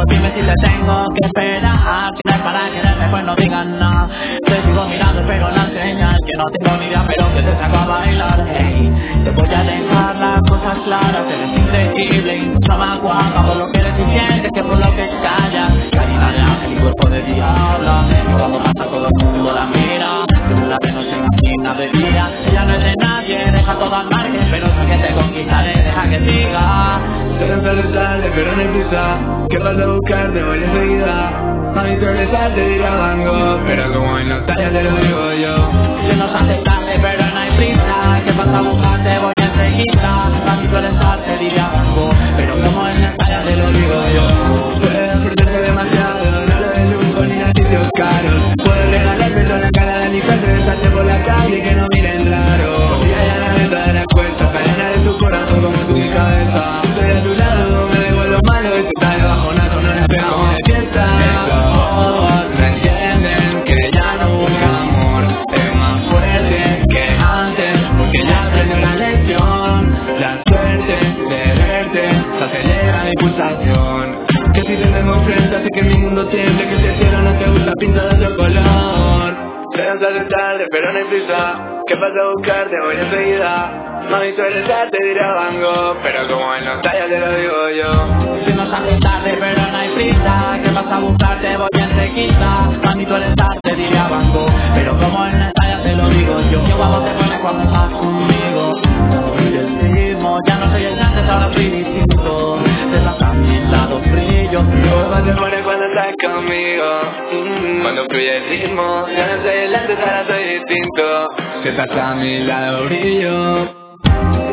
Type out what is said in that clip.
Dime si te tengo que esperar. Si no es para quererme, pues no digas nada. Te sigo mirando, pero la señal que no tengo ni idea, pero que te saco a bailar. Hey, te voy a dejar las cosas claras. Eres increíble y mucho más guapa por lo que eres y sientes que por lo que callas. Carina de ángel y cuerpo de diabla. Y cuando pasa todo el mundo la mira. Pero la de noche imagina de día. Ella no es de nadie, deja todo al margen, pero sé que te conquistaré, deja que siga. Quiero tarde, pero no hay prisa. ¿Qué vas a buscar? Te voy enseguida. Mami, tú eres arte, diría Van Gogh, pero como en la talla te lo digo yo. Se nos hace tarde, pero no hay prisa. ¿Qué vas a buscar? Te voy enseguida. Mami, tú eres arte, diría Van Gogh, pero como en la talla te lo digo yo. Puedes ofrecerte demasiado, no lo de lujo ni a sitios caros. Puedes regalarte toda la cara de Alicante, besarte por la calle y que no miren raro. Confía ya en la neta de la cuesta, cadena de tu corazón como tu cabeza. Estoy a tu lado, me devuelvo lo malo y tú estás de bajonazo, no nos pegamos de fiesta. Todos no entienden que ya no busca amor, es más fuerte que antes, porque ya aprendió la lección. La suerte de verte se acelera mi pulsación. Que si te tengo frente hace que mi mundo tiemble, que si el cielo no te gusta pinta de otro color. Se nos hace tarde pero no hay prisa. ¿Qué vas a buscar? Te voy enseguida. Mami, tú eres arte, diría Van Gogh, pero como en los tallas te lo digo yo. Se nos hace tarde, pero no hay prisa. ¿Qué vas a buscar? Te voy enseguida. Mami, tú eres arte, diría Van Gogh, pero como en la talla te lo digo yo. Qué guapo te pones cuando estás conmigo. Y decimos, ya no soy el de antes, ahora soy distinto. Te das a mi lado brillo. Qué guapo te pones cuando estás conmigo. Cuando fluye el ritmo, ya no soy el antes, ahora soy distinto. Si estás a mi lado brillo.